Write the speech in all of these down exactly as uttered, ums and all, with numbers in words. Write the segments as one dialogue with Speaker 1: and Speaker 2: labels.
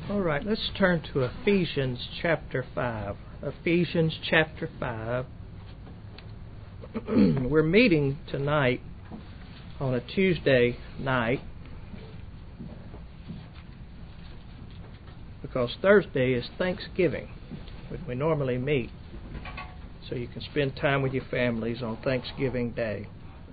Speaker 1: All right, let's turn to Ephesians chapter five. Ephesians chapter five. We're meeting tonight on a Tuesday night because Thursday is Thanksgiving, when we normally meet, so you can spend time with your families on Thanksgiving Day.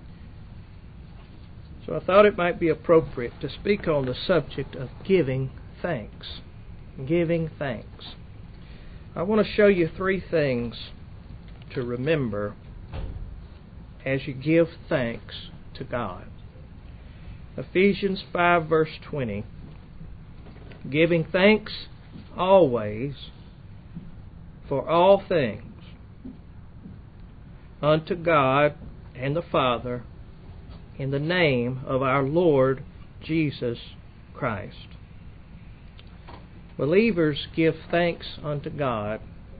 Speaker 1: So I thought it might be appropriate to speak on the subject of giving thanks. Giving thanks. I want to show you three things to remember as you give thanks to God. Ephesians five verse twenty. Giving thanks always for all things unto God and the Father in the name of our Lord Jesus Christ. Believers give thanks unto God,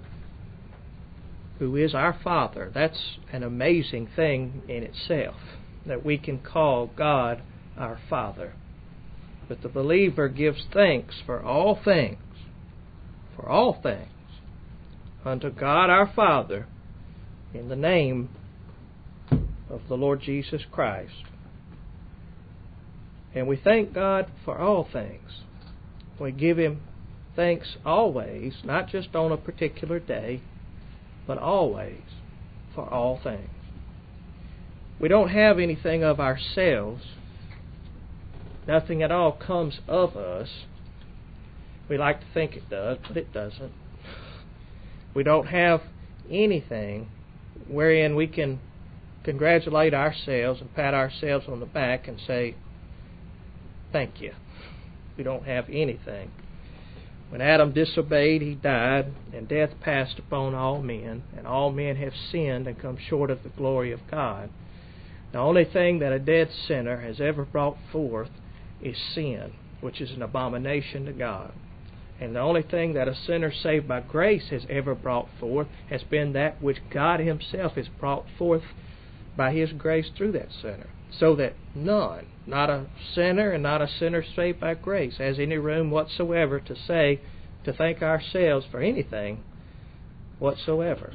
Speaker 1: who is our Father. That's an amazing thing in itself, that we can call God our Father. But the believer gives thanks for all things, for all things, unto God our Father, in the name of the Lord Jesus Christ. And we thank God for all things. We give Him thanks always, not just on a particular day, but always for all things. We don't have anything of ourselves. Nothing at all comes of us. We like to think it does, but it doesn't. We don't have anything wherein we can congratulate ourselves and pat ourselves on the back and say, thank you. We don't have anything. When Adam disobeyed, he died, and death passed upon all men, and all men have sinned and come short of the glory of God. The only thing that a dead sinner has ever brought forth is sin, which is an abomination to God. And the only thing that a sinner saved by grace has ever brought forth has been that which God Himself has brought forth by His grace through that sinner. So that none, not a sinner and not a sinner saved by grace, has any room whatsoever to say, to thank ourselves for anything whatsoever.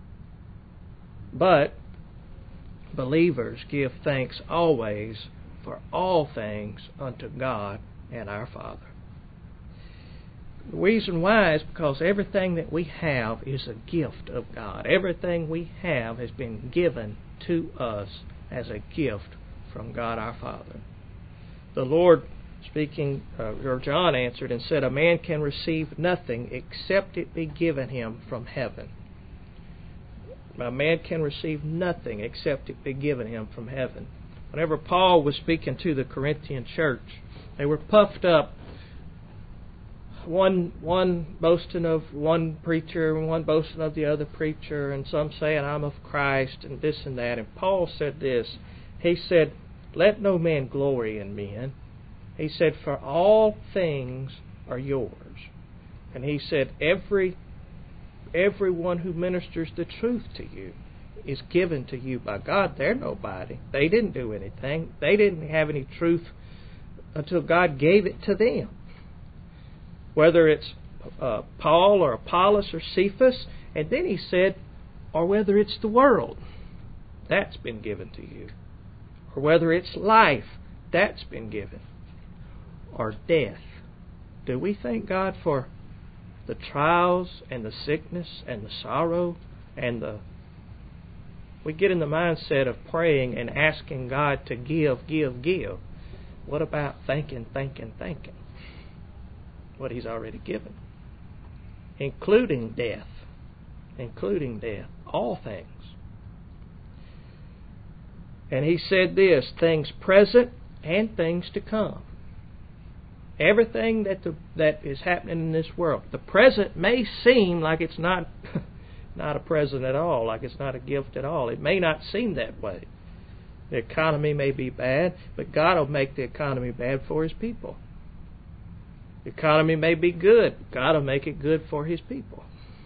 Speaker 1: But believers give thanks always for all things unto God and our Father. The reason why is because everything that we have is a gift of God. Everything we have has been given to us as a gift from God our Father. The Lord, speaking, uh, or John answered and said, a man can receive nothing except it be given him from heaven. A man can receive nothing except it be given him from heaven. Whenever Paul was speaking to the Corinthian church, they were puffed up, one one boasting of one preacher and one boasting of the other preacher, and some saying, I'm of Christ, and this and that. And Paul said this. He said, let no man glory in men. He said, for all things are yours. And he said, every everyone who ministers the truth to you is given to you by God. They're nobody. They didn't do anything. They didn't have any truth until God gave it to them. Whether it's uh, Paul or Apollos or Cephas, and then he said, or whether it's the world, that's been given to you. Or whether it's life, that's been given. Or death. Do we thank God for the trials and the sickness and the sorrow and the... We get in the mindset of praying and asking God to give, give, give. What about thanking, thanking, thanking? What He's already given. Including death. Including death. All things. And He said this, things present and things to come. Everything that the, that is happening in this world. The present may seem like it's not not a present at all, like it's not a gift at all. It may not seem that way. The economy may be bad, but God will make the economy bad for His people. The economy may be good, but God will make it good for His people.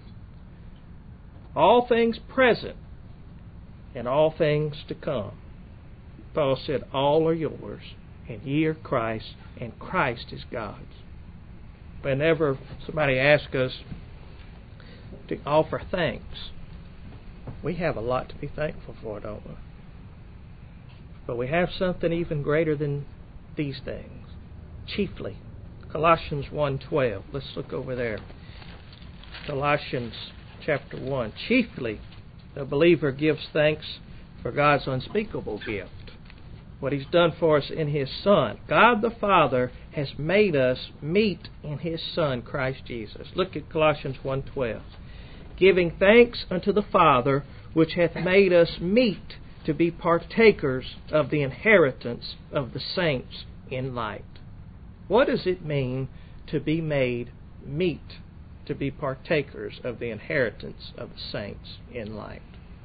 Speaker 1: All things present and all things to come. Paul said, all are yours, and ye are Christ, and Christ is God's. whenever somebody asks us to offer thanks, we have a lot to be thankful for, don't we? But we have something even greater than these things. Chiefly, Colossians one twelve. Let's look over there. Colossians chapter one. Chiefly, the believer gives thanks for God's unspeakable gift, what He's done for us in His Son. God the Father has made us meet in His Son, Christ Jesus. Look at Colossians one twelve. Giving thanks unto the Father, which hath made us meet to be partakers of the inheritance of the saints in light. What does it mean to be made meet, to be partakers of the inheritance of the saints in light?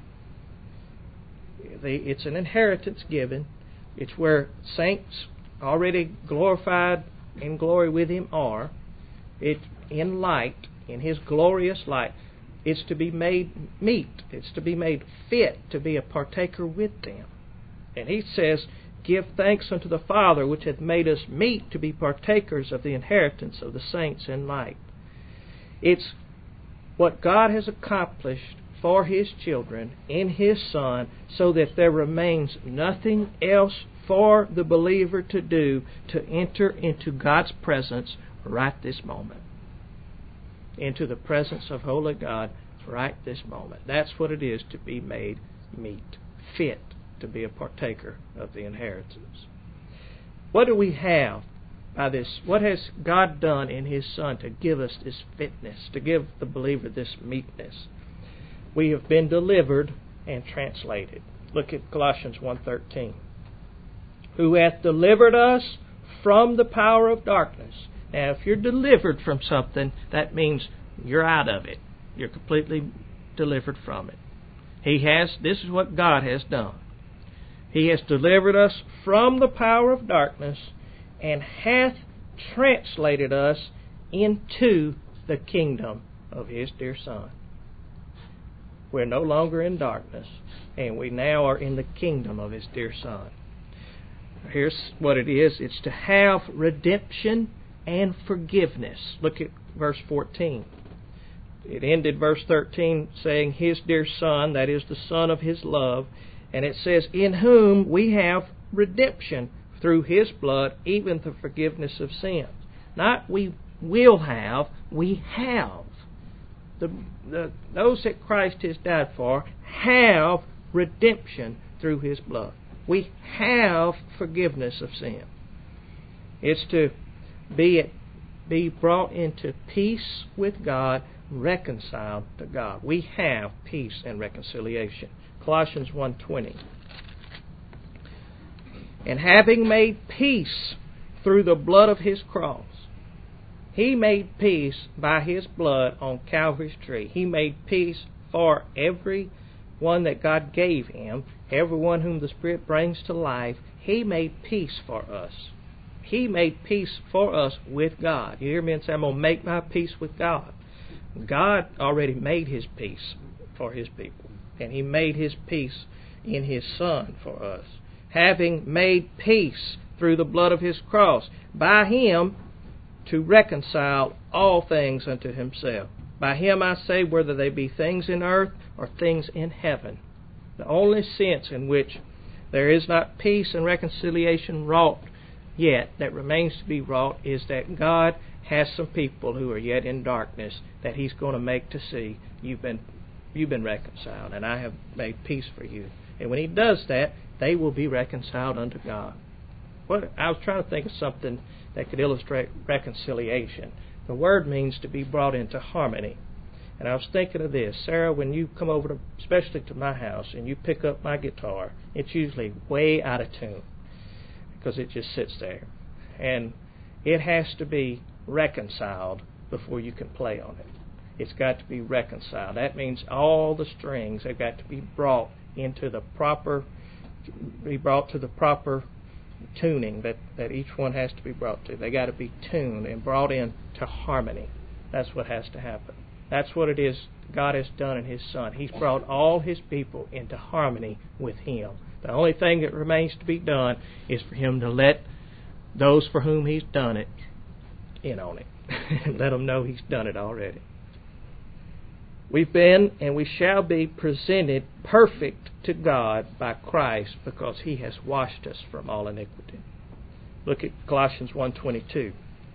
Speaker 1: It's an inheritance given. It's where saints already glorified in glory with Him are. It's in light, in His glorious light. It's to be made meet. It's to be made fit to be a partaker with them. And He says, give thanks unto the Father, which hath made us meet to be partakers of the inheritance of the saints in light. It's what God has accomplished for His children in His Son, so that there remains nothing else for the believer to do to enter into God's presence right this moment. Into the presence of holy God right this moment. That's what it is to be made meet, fit to be a partaker of the inheritance. What do we have by this? What has God done in His Son to give us this fitness, to give the believer this meekness? We have been delivered and translated. Look at Colossians one thirteen. Who hath delivered us from the power of darkness. Now, if you're delivered from something, that means you're out of it. You're completely delivered from it. He has, this is what God has done. He has delivered us from the power of darkness and hath translated us into the kingdom of His dear Son. We're no longer in darkness, and we now are in the kingdom of His dear Son. Here's what it is. It's to have redemption and forgiveness. Look at verse fourteen. It ended verse thirteen saying, His dear Son, that is the Son of His love. And it says, in whom we have redemption through His blood, even the forgiveness of sins. Not we will have, we have. The, the, those that Christ has died for have redemption through His blood. We have forgiveness of sin. It's to be, be brought into peace with God, reconciled to God. We have peace and reconciliation. Colossians one twenty. And having made peace through the blood of His cross. He made peace by His blood on Calvary's tree. He made peace for every one that God gave Him, everyone whom the Spirit brings to life. He made peace for us. He made peace for us with God. You hear me and say, I'm going to make my peace with God. God already made His peace for His people. And He made His peace in His Son for us. Having made peace through the blood of His cross, by Him to reconcile all things unto Himself. By Him I say, whether they be things in earth or things in heaven. The only sense in which there is not peace and reconciliation wrought yet, that remains to be wrought, is that God has some people who are yet in darkness that He's going to make to see, you've been you've been reconciled, and I have made peace for you. And when He does that, they will be reconciled unto God. What I was trying to think of something that could illustrate reconciliation. The word means to be brought into harmony. And I was thinking of this. Sarah, when you come over, to, especially to my house, and you pick up my guitar, it's usually way out of tune because it just sits there. And it has to be reconciled before you can play on it. It's got to be reconciled. That means all the strings have got to be brought into the proper, be brought to the proper tuning that, that each one has to be brought to. They got to be tuned and brought in to harmony. That's what has to happen. That's what it is God has done in His Son. He's brought all His people into harmony with Him. The only thing that remains to be done is for Him to let those for whom He's done it in on it and let them know He's done it already. We've been and we shall be presented perfect to God by Christ because He has washed us from all iniquity. Look at Colossians one twenty-two.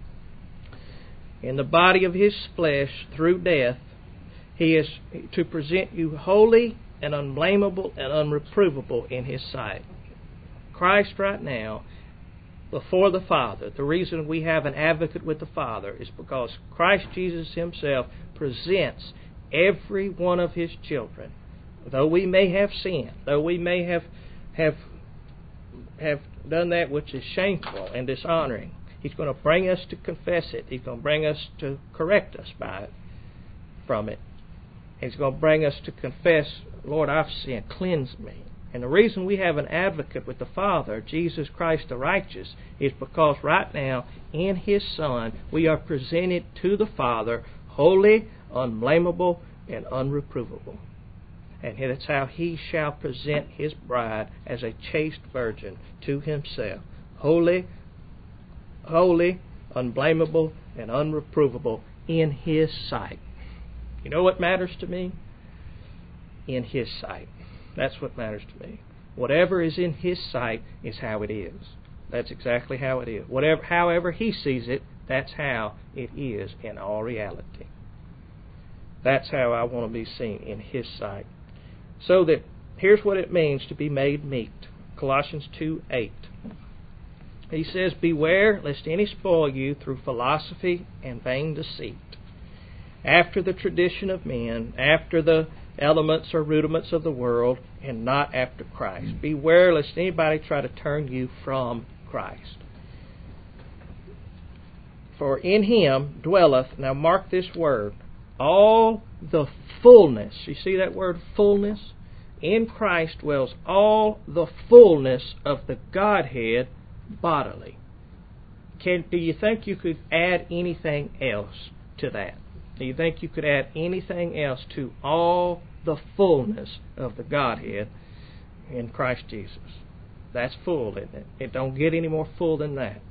Speaker 1: In the body of His flesh through death, He is to present you holy and unblameable and unreprovable in His sight. Christ right now, before the Father, the reason we have an advocate with the Father is because Christ Jesus Himself presents every one of His children, though we may have sinned, though we may have have have done that which is shameful and dishonoring, He's going to bring us to confess it. He's going to bring us to correct us by it, from it. He's going to bring us to confess, Lord, I've sinned, cleanse me. And the reason we have an advocate with the Father, Jesus Christ the righteous, is because right now, in His Son, we are presented to the Father holy, unblameable, and unreprovable. And that's how He shall present His bride as a chaste virgin to Himself. Holy, holy, unblameable, and unreprovable in His sight. You know what matters to me? In His sight. That's what matters to me. Whatever is in His sight is how it is. That's exactly how it is. Whatever, however He sees it, that's how it is in all reality. That's how I want to be seen, in His sight. So that, here's what it means to be made meet. Colossians two eight. He says, beware lest any spoil you through philosophy and vain deceit, after the tradition of men, after the elements or rudiments of the world, and not after Christ. Beware lest anybody try to turn you from Christ. For in Him dwelleth, now mark this word, all the fullness. You see that word fullness? In Christ dwells all the fullness of the Godhead bodily. Can, do you think you could add anything else to that? Do you think you could add anything else to all the fullness of the Godhead in Christ Jesus? That's full, isn't it? It don't get any more full than that.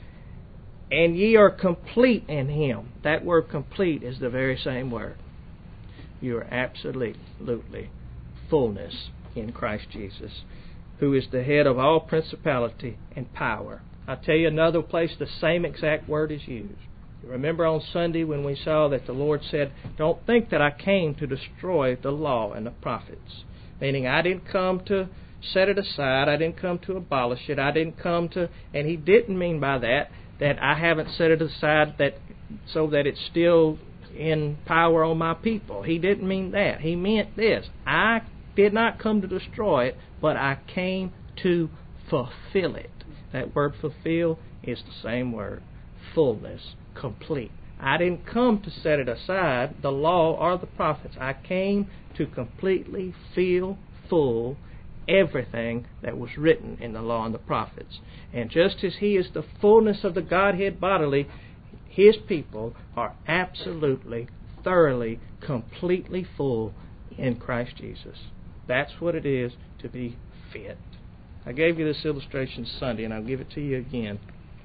Speaker 1: And ye are complete in Him. That word complete is the very same word. You are absolutely fullness in Christ Jesus, who is the head of all principality and power. I'll tell you another place the same exact word is used. Remember on Sunday when we saw that the Lord said, don't think that I came to destroy the law and the prophets. Meaning I didn't come to set it aside. I didn't come to abolish it. I didn't come to, and He didn't mean by that that I haven't set it aside that so that it's still in power on my people. He didn't mean that. He meant this. I did not come to destroy it, but I came to fulfill it. That word fulfill is the same word. Fullness. Complete. I didn't come to set it aside, the law or the prophets. I came to completely fill full everything that was written in the law and the prophets. And just as He is the fullness of the Godhead bodily, His people are absolutely, thoroughly, completely full in Christ Jesus. That's what it is to be fit. I gave you this illustration Sunday, and I'll give it to you again.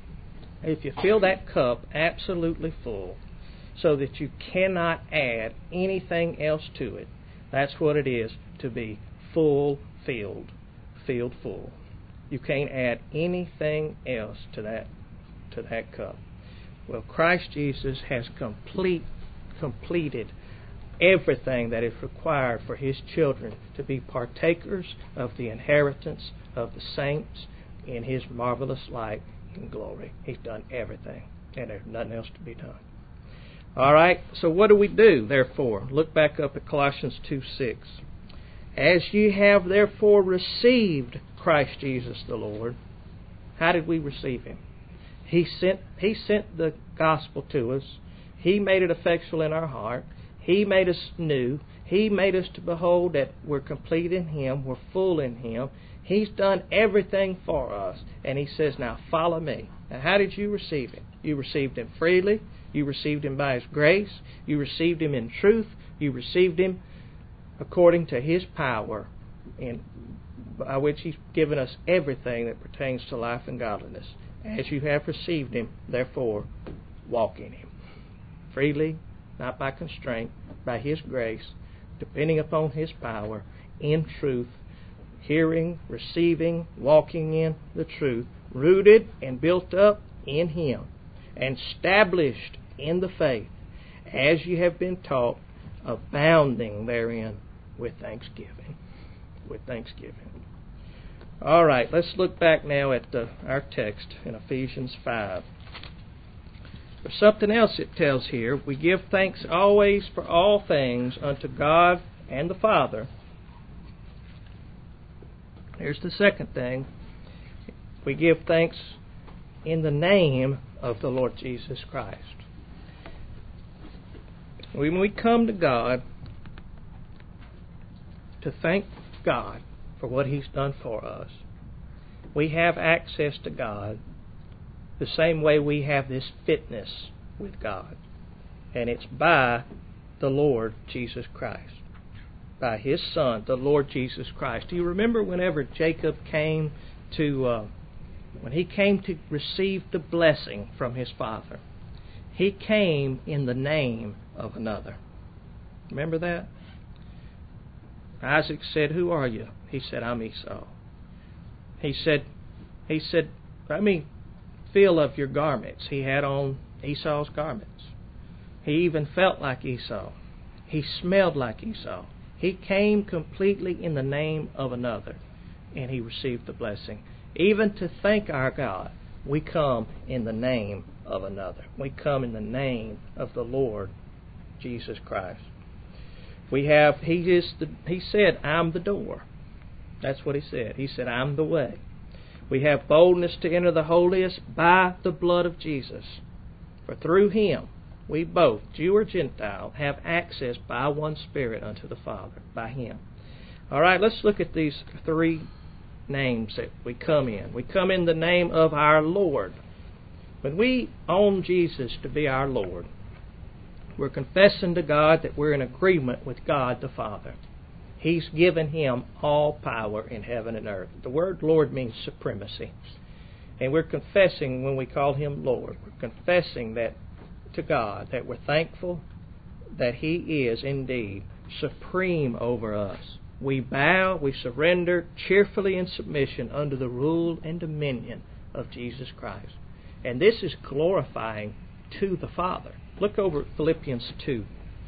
Speaker 1: If you fill that cup absolutely full so that you cannot add anything else to it, that's what it is to be full filled, filled full. You can't add anything else to that to that cup. Well, Christ Jesus has complete completed everything that is required for His children to be partakers of the inheritance of the saints in His marvelous light and glory. He's done everything, and there's nothing else to be done. All right, so what do we do, therefore? Look back up at Colossians two six. As ye have therefore received Christ Jesus the Lord. How did we receive Him? He sent, he sent the gospel to us. He made it effectual in our heart. He made us new. He made us to behold that we're complete in Him. We're full in Him. He's done everything for us. And He says, now follow me. Now how did you receive Him? You received Him freely. You received Him by His grace. You received Him in truth. You received Him according to His power, in, by which He's given us everything that pertains to life and godliness. As you have received Him, therefore, walk in Him. Freely, not by constraint, by His grace, depending upon His power, in truth, hearing, receiving, walking in the truth, rooted and built up in Him, and established in the faith, as you have been taught, abounding therein with thanksgiving. With thanksgiving. All right, let's look back now at the, our text in Ephesians five. There's something else it tells here. We give thanks always for all things unto God and the Father. Here's the second thing. We give thanks in the name of the Lord Jesus Christ. When we come to God to thank God for what He's done for us, we have access to God the same way we have this fitness with God. And it's by the Lord Jesus Christ. By His Son, the Lord Jesus Christ. Do you remember whenever Jacob came to, uh, when he came to receive the blessing from his father, he came in the name of another. Remember that? Isaac said, "Who are you?" He said, "I'm Esau." He said, he said, "Let me feel of your garments." He had on Esau's garments. He even felt like Esau. He smelled like Esau. He came completely in the name of another, and he received the blessing. Even to thank our God, we come in the name of another. We come in the name of the Lord Jesus Christ. We have, he is the, he said, "I'm the door." That's what he said. He said, "I'm the way." We have boldness to enter the holiest by the blood of Jesus. For through Him, we both, Jew or Gentile, have access by one Spirit unto the Father, by Him. All right, let's look at these three names that we come in. We come in the name of our Lord. When we own Jesus to be our Lord, we're confessing to God that we're in agreement with God the Father. He's given Him all power in heaven and earth. The word Lord means supremacy. And we're confessing when we call Him Lord. We're confessing that to God, that we're thankful that He is indeed supreme over us. We bow, we surrender cheerfully in submission under the rule and dominion of Jesus Christ. And this is glorifying to the Father. Look over at Philippians two.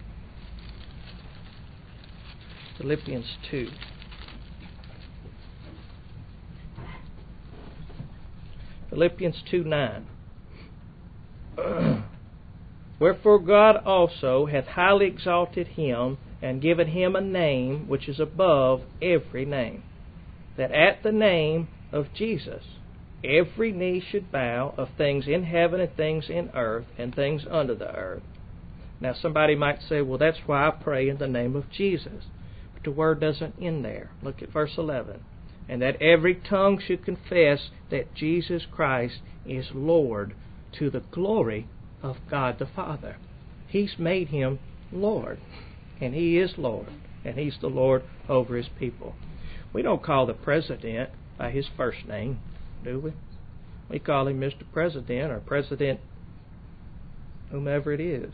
Speaker 1: Philippians two. Philippians two nine. Wherefore God also hath highly exalted Him, and given Him a name which is above every name, that at the name of Jesus every knee should bow, of things in heaven and things in earth and things under the earth. Now somebody might say, well, that's why I pray in the name of Jesus. But the word doesn't end there. Look at verse eleven. And that every tongue should confess that Jesus Christ is Lord, to the glory of God the Father. He's made Him Lord, and He is Lord, and He's the Lord over His people. We don't call the President by his first name, do we? We call him Mister President or President whomever it is,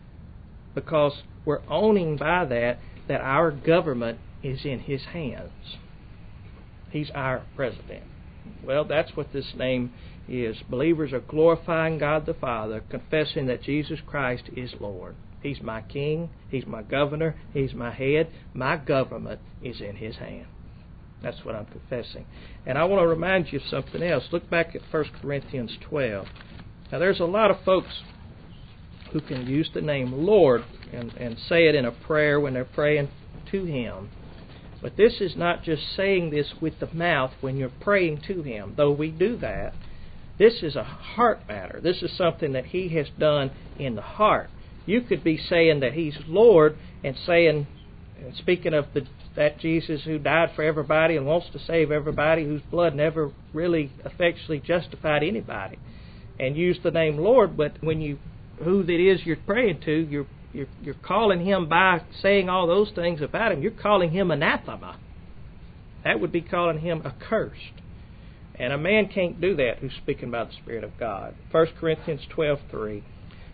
Speaker 1: because we're owning by that that our government is in His hands. He's our President. Well, that's what this name is. Believers are glorifying God the Father, confessing that Jesus Christ is Lord. He's my King. He's my governor. He's my head. My government is in His hand. That's what I'm confessing. And I want to remind you of something else. Look back at First Corinthians twelve. Now, there's a lot of folks who can use the name Lord and, and say it in a prayer when they're praying to Him. But this is not just saying this with the mouth when you're praying to Him, though we do that. This is a heart matter. This is something that He has done in the heart. You could be saying that He's Lord and saying, and speaking of the, that Jesus who died for everybody and wants to save everybody, whose blood never really effectually justified anybody, and use the name Lord, but when you, who it is you're praying to, you're You're, you're calling Him by saying all those things about Him. You're calling Him anathema. That would be calling Him accursed. And a man can't do that who's speaking by the Spirit of God. First Corinthians twelve three.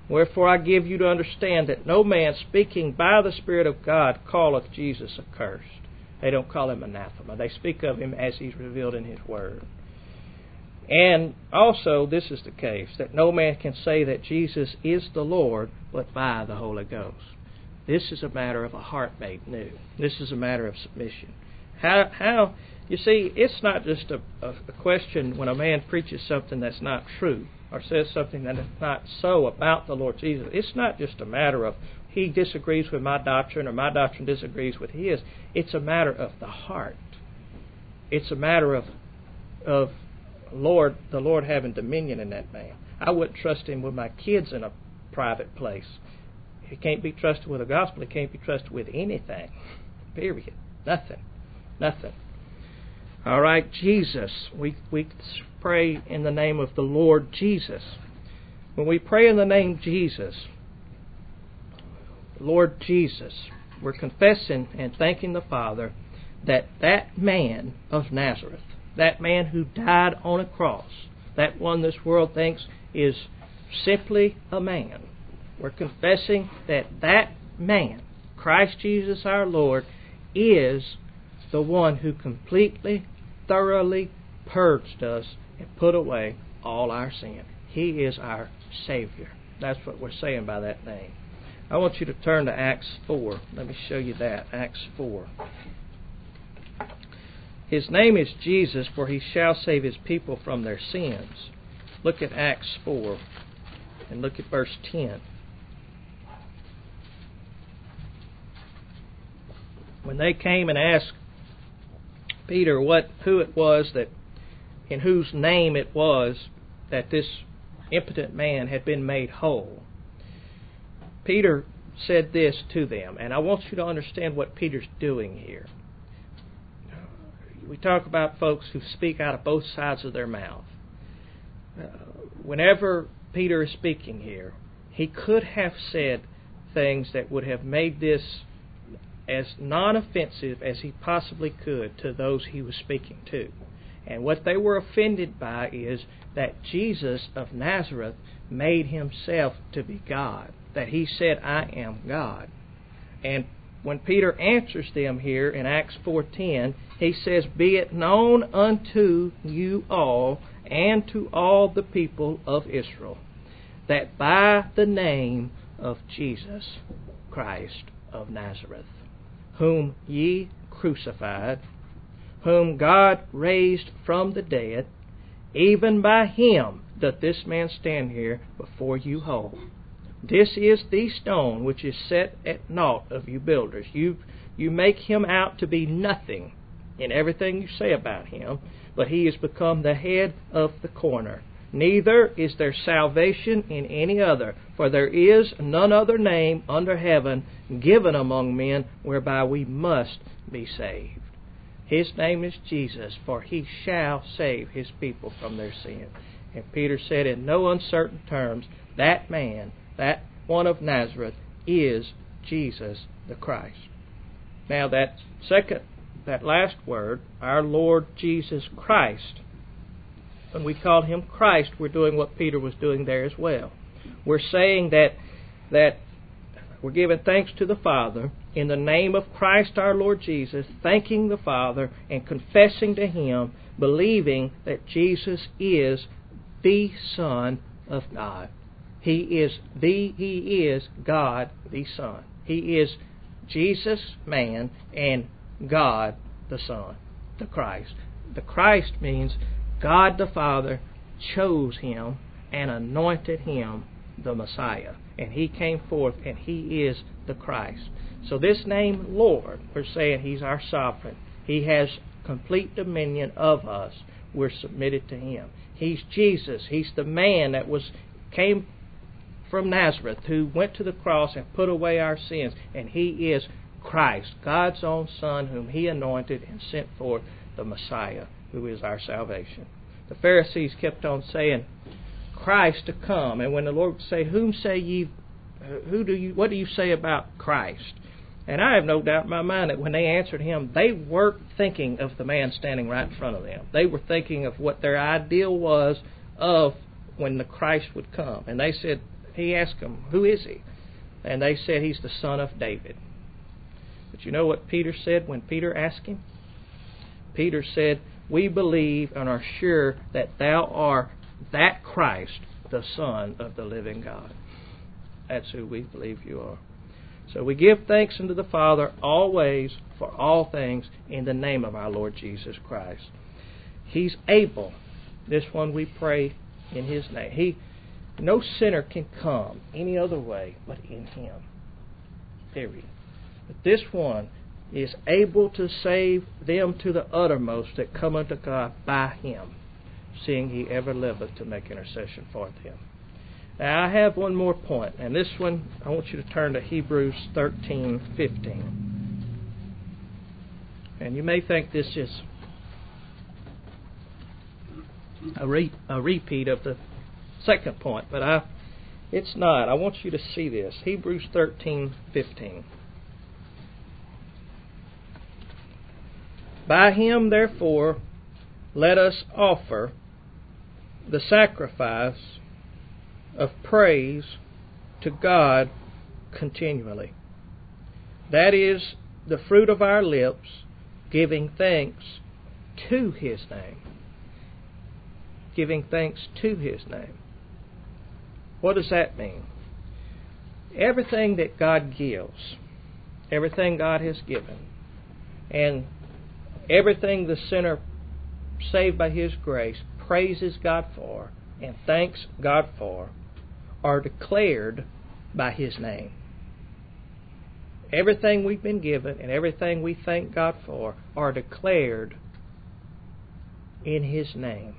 Speaker 1: Wherefore I give you to understand that no man speaking by the Spirit of God calleth Jesus accursed. They don't call him anathema. They speak of him as he's revealed in his word. And also this is the case, that no man can say that Jesus is the Lord but by the Holy Ghost. This is a matter of a heart made new. This is a matter of submission. How, how you see, it's not just a, a, a question when a man preaches something that's not true or says something that is not so about the Lord Jesus. It's not just a matter of he disagrees with my doctrine or my doctrine disagrees with his. It's a matter of the heart. It's a matter of of Lord, the Lord having dominion in that man. I wouldn't trust him with my kids in a private place. He can't be trusted with the gospel. He can't be trusted with anything. Period. Nothing. Nothing. All right, Jesus. We we pray in the name of the Lord Jesus. When we pray in the name Jesus, Lord Jesus, we're confessing and thanking the Father that that man of Nazareth, that man who died on a cross, that one this world thinks is simply a man, we're confessing that that man, Christ Jesus our Lord, is the one who completely, thoroughly purged us and put away all our sin. He is our Savior. That's what we're saying by that name. I want you to turn to Acts four. Let me show you that. Acts four. His name is Jesus, for he shall save his people from their sins. Look at Acts four and look at verse ten. When they came and asked Peter what who it was that in whose name it was that this impotent man had been made whole, Peter said this to them, and I want you to understand what Peter's doing here. We talk about folks who speak out of both sides of their mouth. Uh, whenever Peter is speaking here, he could have said things that would have made this as non-offensive as he possibly could to those he was speaking to. And what they were offended by is that Jesus of Nazareth made himself to be God, that he said, I am God. And when Peter answers them here in Acts four ten, he says, Be it known unto you all and to all the people of Israel, that by the name of Jesus Christ of Nazareth, whom ye crucified, whom God raised from the dead, even by him doth this man stand here before you whole. This is the stone which is set at naught of you builders. You you make him out to be nothing in everything you say about him, but he has become the head of the corner. Neither is there salvation in any other, for there is none other name under heaven given among men whereby we must be saved. His name is Jesus, for he shall save his people from their sin. And Peter said in no uncertain terms, that man, that one of Nazareth, is Jesus the Christ. Now that second, that last word, our Lord Jesus Christ, when we call him Christ, we're doing what Peter was doing there as well. We're saying that that we're giving thanks to the Father in the name of Christ our Lord Jesus, thanking the Father and confessing to him, believing that Jesus is the Son of God. He is the He is God the Son. He is Jesus man and God the Son, the Christ. The Christ means God the Father chose him and anointed him the Messiah. And he came forth and he is the Christ. So this name Lord, we're saying he's our sovereign. He has complete dominion of us. We're submitted to him. He's Jesus. He's the man that was came from Nazareth who went to the cross and put away our sins. And he is Christ, God's own Son, whom he anointed and sent forth, the Messiah, who is our salvation. The Pharisees kept on saying, Christ to come. And when the Lord would say, Whom say ye, who do you, what do you say about Christ? And I have no doubt in my mind that when they answered him, they weren't thinking of the man standing right in front of them. They were thinking of what their ideal was of when the Christ would come. And they said, he asked them, who is he? And they said, he's the son of David. But you know what Peter said when Peter asked him? Peter said, we believe and are sure that thou art that Christ, the Son of the living God. That's who we believe you are. So we give thanks unto the Father always for all things in the name of our Lord Jesus Christ. He's able. This one we pray in His name. He, no sinner can come any other way but in Him. Period. But this one is able to save them to the uttermost that come unto God by Him, seeing He ever liveth to make intercession for them. Now I have one more point, and this one I want you to turn to Hebrews thirteen fifteen. And you may think this is a, re- a repeat of the second point, but I, it's not. I want you to see this. Hebrews thirteen fifteen. By Him, therefore, let us offer the sacrifice of praise to God continually. That is the fruit of our lips, giving thanks to His name. Giving thanks to His name. What does that mean? Everything that God gives, everything God has given, and everything the sinner saved by His grace praises God for and thanks God for, are declared by His name. Everything we've been given and everything we thank God for are declared in His name.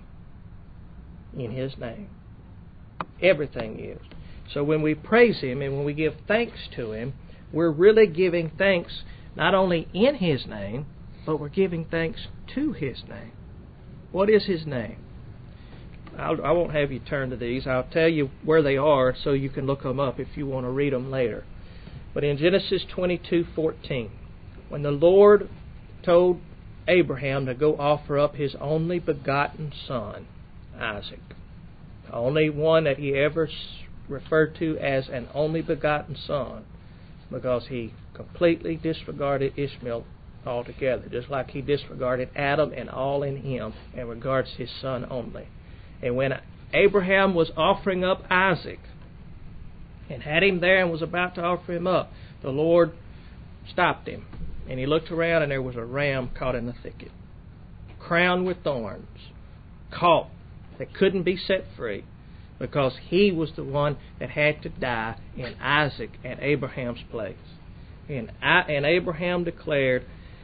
Speaker 1: In His name. Everything is. So when we praise Him and when we give thanks to Him, we're really giving thanks not only in His name, but we're giving thanks to His name. What is His name? I'll, I won't have you turn to these. I'll tell you where they are so you can look them up if you want to read them later. But in Genesis twenty-two fourteen, when the Lord told Abraham to go offer up his only begotten son, Isaac, the only one that he ever referred to as an only begotten son, because he completely disregarded Ishmael altogether, just like he disregarded Adam and all in him and regards his son only. And when Abraham was offering up Isaac and had him there and was about to offer him up, the Lord stopped him. And he looked around and there was a ram caught in the thicket, crowned with thorns, caught, that couldn't be set free because he was the one that had to die in Isaac and Abraham's place. And, I, and Abraham declared,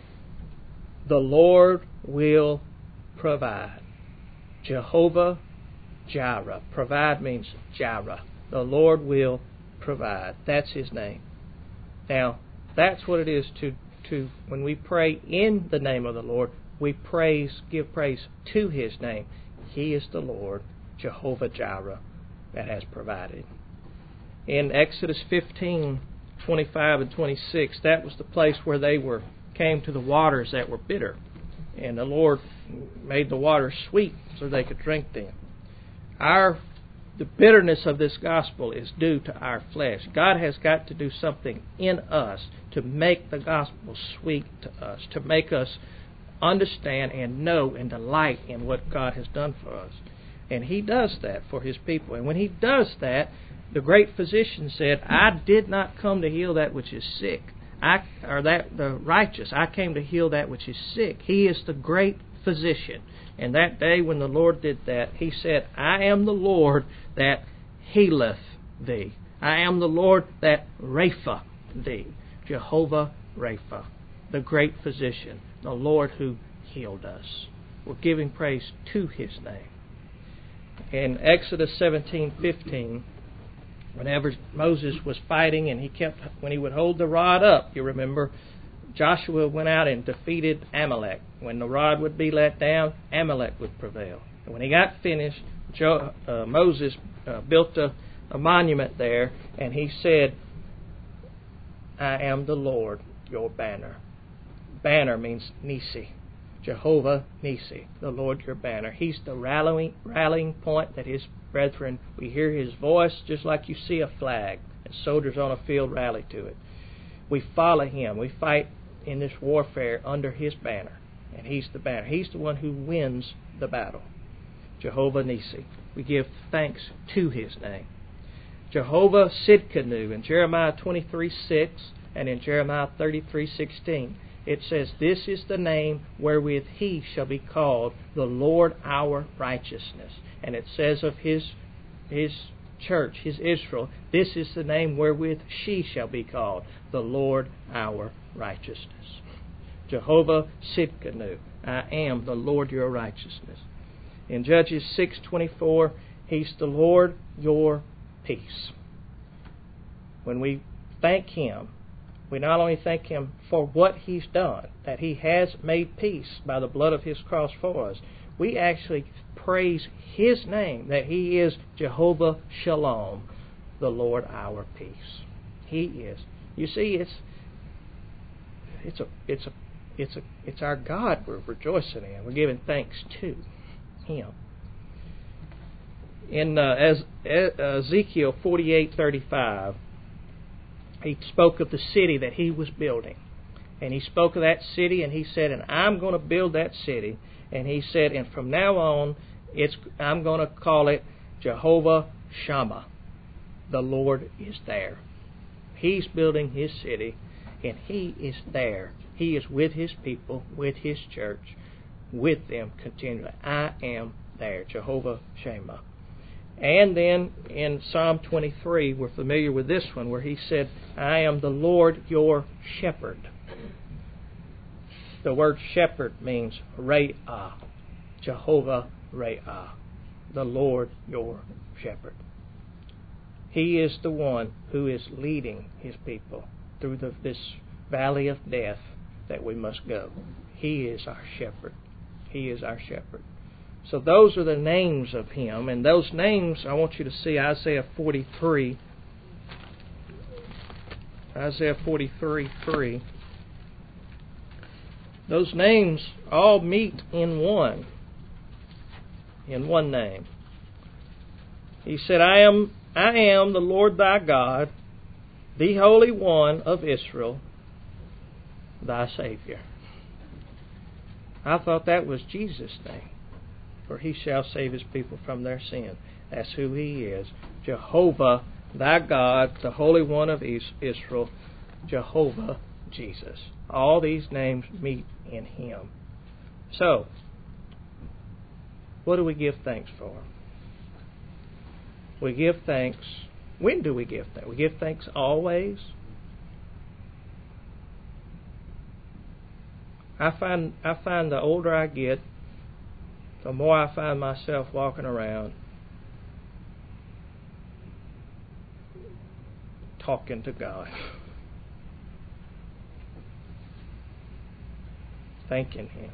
Speaker 1: the Lord will provide. Jehovah Jireh. Provide means Jireh. The Lord will provide. That's His name. Now, that's what it is to, to when we pray in the name of the Lord, we praise, give praise to His name. He is the Lord, Jehovah Jireh, that has provided. In Exodus fifteen, twenty-five and twenty-six, that was the place where they were came to the waters that were bitter. And the Lord made the waters sweet so they could drink them. Our the bitterness of this gospel is due to our flesh. God has got to do something in us to make the gospel sweet to us, to make us understand and know and delight in what God has done for us. And He does that for His people. And when He does that, the great physician said, I did not come to heal that which is sick, I, or that the righteous. I came to heal that which is sick. He is the great physician. And that day when the Lord did that, He said, I am the Lord that healeth thee. I am the Lord that Rapha thee. Jehovah Rapha, the great physician, the Lord who healed us. We're giving praise to His name. In Exodus seventeen fifteen, whenever Moses was fighting and he kept, when he would hold the rod up, you remember, Joshua went out and defeated Amalek. When the rod would be let down, Amalek would prevail. And when he got finished, Jo, uh, Moses uh, built a, a monument there, and he said, I am the Lord, your banner. Banner means Nisi. Jehovah Nisi, the Lord your banner. He's the rallying, rallying point that His brethren, we hear His voice just like you see a flag, and soldiers on a field rally to it. We follow Him. We fight in this warfare under His banner, and He's the banner. He's the one who wins the battle. Jehovah Nissi. We give thanks to His name. Jehovah Sidkenu in Jeremiah twenty-three six and in Jeremiah thirty-three sixteen. It says, "This is the name wherewith He shall be called, the Lord our righteousness." And it says of His His church, His Israel, "This is the name wherewith she shall be called, the Lord our righteousness." Jehovah Sidkenu. I am the Lord your righteousness. In Judges six twenty-four, He's the Lord your peace. When we thank Him, we not only thank Him for what He's done, that He has made peace by the blood of His cross for us, we actually praise His name, that He is Jehovah Shalom, the Lord our peace. He is. You see, it's it's a it's a it's a it's our God we're rejoicing in. We're giving thanks to Him. In uh, as Ezekiel forty-eight thirty-five, he spoke of the city that he was building. And he spoke of that city, and he said, "And I'm going to build that city." And he said, "And from now on, it's I'm going to call it Jehovah Shammah. The Lord is there." He's building His city, and He is there. He is with His people, with His church, with them continually. I am there, Jehovah Shammah. And then in Psalm twenty-three, we're familiar with this one, where He said, "I am the Lord your shepherd." The word shepherd means Re'ah, Jehovah Re'ah, the Lord your shepherd. He is the one who is leading His people through the, this valley of death that we must go. He is our shepherd. He is our shepherd. So those are the names of Him, and those names, I want you to see Isaiah forty-three. Isaiah forty-three three. Those names all meet in one, in one name. He said, I am, I am the Lord thy God, the Holy One of Israel, thy Savior. I thought that was Jesus' name. For He shall save His people from their sin. That's who He is. Jehovah, thy God, the Holy One of Israel, Jehovah Jesus. All these names meet in Him. So, what do we give thanks for? We give thanks. When do we give thanks? We give thanks always. I find I find the older I get, the more I find myself walking around talking to God, thanking Him.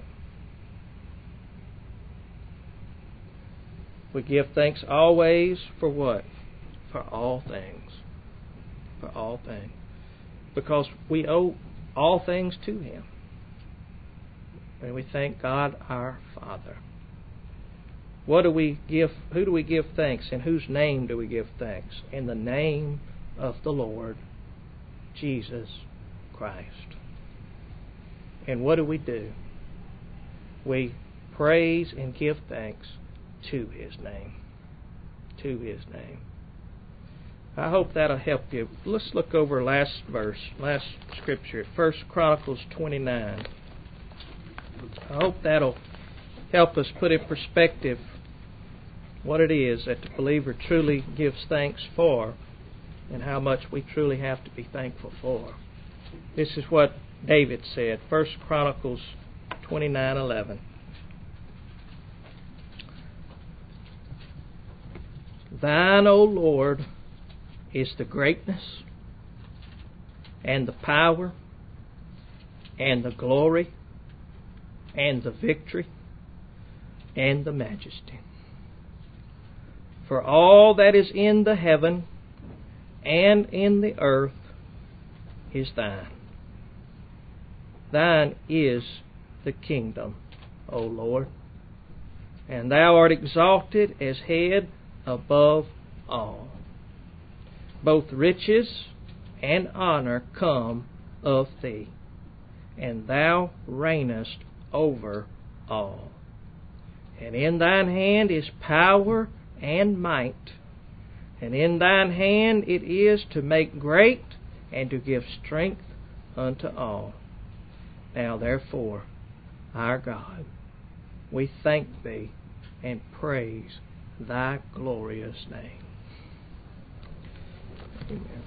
Speaker 1: We give thanks always for what? For all things. For all things. Because we owe all things to Him. And we thank God our Father. What do we give? Who do we give thanks? In whose name do we give thanks? In the name of the Lord Jesus Christ. And what do we do? We praise and give thanks to His name. To His name. I hope that'll help you. Let's look over last verse, last scripture, First Chronicles twenty-nine. I hope that'll help us put in perspective what it is that the believer truly gives thanks for and how much we truly have to be thankful for. This is what David said, First Chronicles twenty-nine eleven. Thine, O Lord, is the greatness and the power and the glory and the victory and the majesty. For all that is in the heaven and in the earth is thine. Thine is the kingdom, O Lord, and thou art exalted as head above all. Both riches and honor come of thee, and thou reignest over all. And in thine hand is power and might, and in thine hand it is to make great and to give strength unto all. Now therefore, our God, we thank thee and praise thy glorious name. Amen.